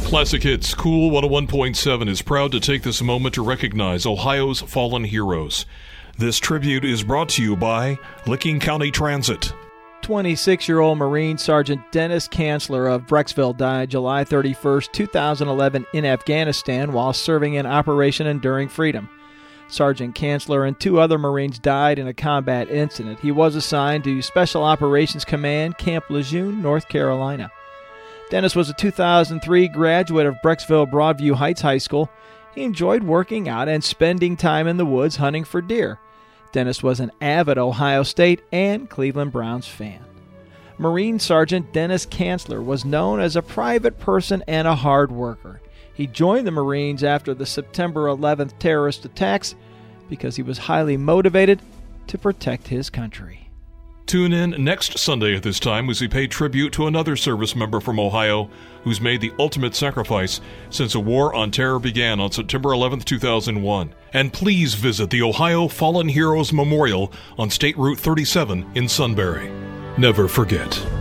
Classic Hits Cool 101.7 is proud to take this moment to recognize Ohio's fallen heroes. This tribute is brought to you by Licking County Transit. 26-year-old Marine Sergeant Dennis Kanzler of Brecksville died July 31, 2011 in Afghanistan while serving in Operation Enduring Freedom. Sergeant Kanzler and 2 other Marines died in a combat incident. He was assigned to Special Operations Command, Camp Lejeune, North Carolina. Dennis was a 2003 graduate of Brecksville Broadview Heights High School. He enjoyed working out and spending time in the woods hunting for deer. Dennis was an avid Ohio State and Cleveland Browns fan. Marine Sergeant Dennis Kanzler was known as a private person and a hard worker. He joined the Marines after the September 11th terrorist attacks because he was highly motivated to protect his country. Tune in next Sunday at this time as we pay tribute to another service member from Ohio who's made the ultimate sacrifice since a war on terror began on September 11, 2001. And please visit the Ohio Fallen Heroes Memorial on State Route 37 in Sunbury. Never forget.